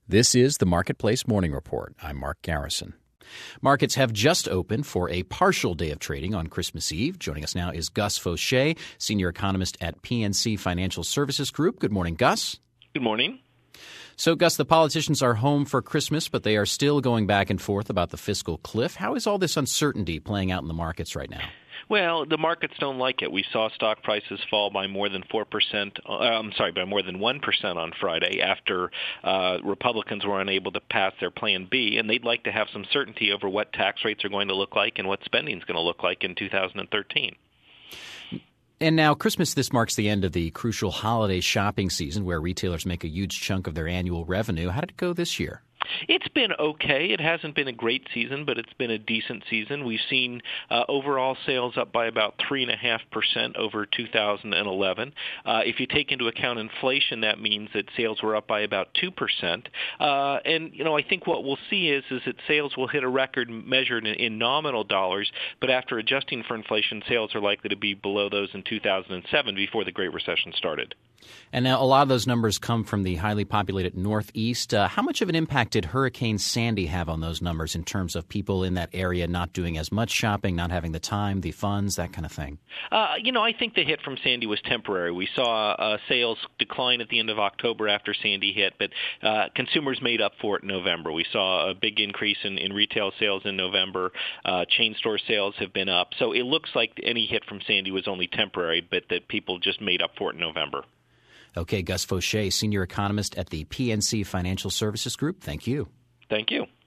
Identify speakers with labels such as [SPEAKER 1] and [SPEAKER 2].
[SPEAKER 1] This is the Marketplace Morning Report. I'm Mark Garrison. Markets have just opened for a partial day of trading on Christmas Eve. Joining us now is Gus Faucher, senior economist at PNC Financial Services Group. Good morning, Gus.
[SPEAKER 2] Good morning.
[SPEAKER 1] So, Gus, the politicians are home for Christmas, but they are still going back and forth about the fiscal cliff. How is all this uncertainty playing out in the markets right now?
[SPEAKER 2] Well, the markets don't like it. We saw stock prices fall by more than 4%. By more than 1% on Friday after Republicans were unable to pass their Plan B, and they'd like to have some certainty over what tax rates are going to look like and what spending is going to look like in 2013.
[SPEAKER 1] And now Christmas, this marks the end of the crucial holiday shopping season where retailers make a huge chunk of their annual revenue. How did it go this year?
[SPEAKER 2] It's been okay. It hasn't been a great season, but it's been a decent season. We've seen overall sales up by about 3.5% over 2011. If you take into account inflation, that means that sales were up by about 2%. I think what we'll see is that sales will hit a record measured in nominal dollars, but after adjusting for inflation, sales are likely to be below those in 2007 before the Great Recession started.
[SPEAKER 1] And now a lot of those numbers come from the highly populated Northeast. How much of an impact did Hurricane Sandy have on those numbers in terms of people in that area not doing as much shopping, not having the time, the funds, that kind of thing?
[SPEAKER 2] I think the hit from Sandy was temporary. We saw sales decline at the end of October after Sandy hit, but consumers made up for it in November. We saw a big increase in retail sales in November. Chain store sales have been up. So it looks like any hit from Sandy was only temporary, but that people just made up for it in November.
[SPEAKER 1] Okay, Gus Faucher, senior economist at the PNC Financial Services Group. Thank you.
[SPEAKER 2] Thank you.